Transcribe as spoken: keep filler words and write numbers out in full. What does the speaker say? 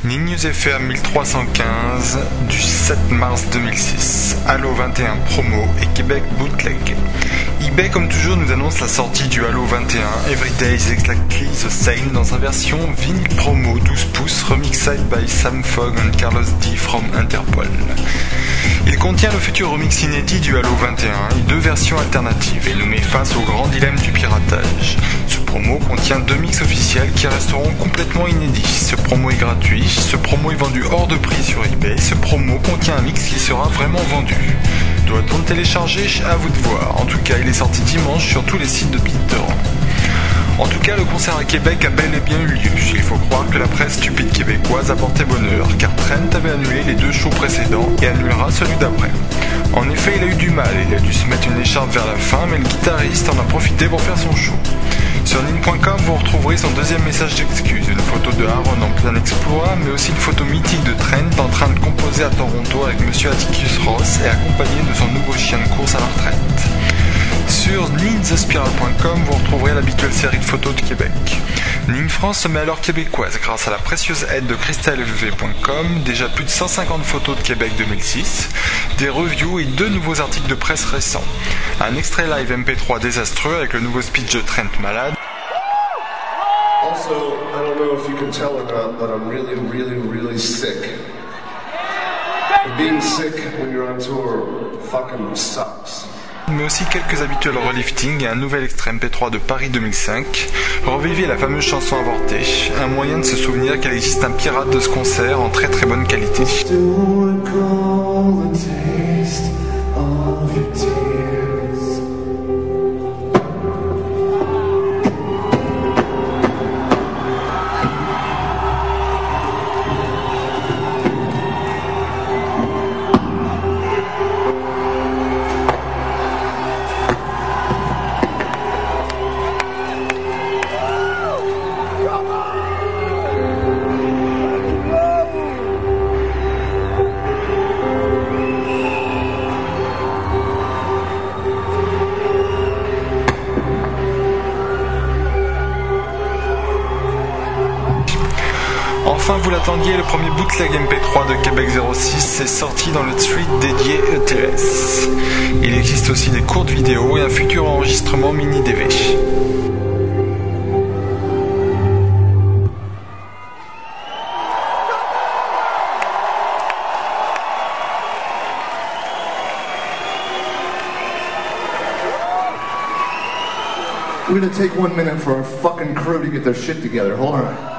News F R mille trois cent quinze du sept mars deux mille six. Halo vingt et un promo et Québec bootleg. eBay comme toujours nous annonce la sortie du Halo vingt et un Everyday is Exactly the Same dans sa version vinyle promo douze pouces remixed by Sam Fogg and Carlos D from Interpol. Il contient le futur remix inédit du Halo vingt et un et deux versions alternatives et nous met face au grand dilemme du piratage. Ce promo contient deux mix officiels qui resteront complètement inédits. Ce promo est gratuit, ce promo est vendu hors de prix sur eBay, ce promo contient un mix qui sera vraiment vendu. Doit-on le télécharger? À vous de voir. En tout cas, il est sorti dimanche sur tous les sites de BitTorrent. En tout cas, le concert à Québec a bel et bien eu lieu. Il faut croire que la presse stupide québécoise a porté bonheur, car Trent avait annulé les deux shows précédents et annulera celui d'après. En effet, il a eu du mal, il a dû se mettre une écharpe vers la fin, mais le guitariste en a profité pour faire son show. Sur nin point com, vous retrouverez son deuxième message d'excuse, une photo de Aaron en plein exploit, mais aussi une photo mythique de Trent en train de composer à Toronto avec Monsieur Atticus Ross et accompagné de son nouveau chien de course à la retraite. Sur nin the spiral point com, vous retrouverez l'habituelle série de photos de Québec. Nin France se met alors québécoise grâce à la précieuse aide de cristal f v point com, déjà plus de cent cinquante photos de Québec deux mille six, des reviews et deux nouveaux articles de presse récents. Un extrait live M P trois désastreux avec le nouveau speech de Trent malade. Also, I don't know if you can tell or not, but I'm really, really, really sick. And being sick when you're on tour fucking sucks. Mais aussi quelques habituels reliftings et un nouvel extrait M P trois de Paris deux mille cinq. Revivez la fameuse chanson avortée, un moyen de se souvenir qu'elle existe un pirate de ce concert en très très bonne qualité. Enfin, vous l'attendiez, le premier bootleg M P trois de Québec zéro six est sorti dans le thread dédié E T S. Il existe aussi des courtes vidéos et un futur enregistrement mini D V. We're gonna take one minute for our fucking crew to get their shit together. Hold on.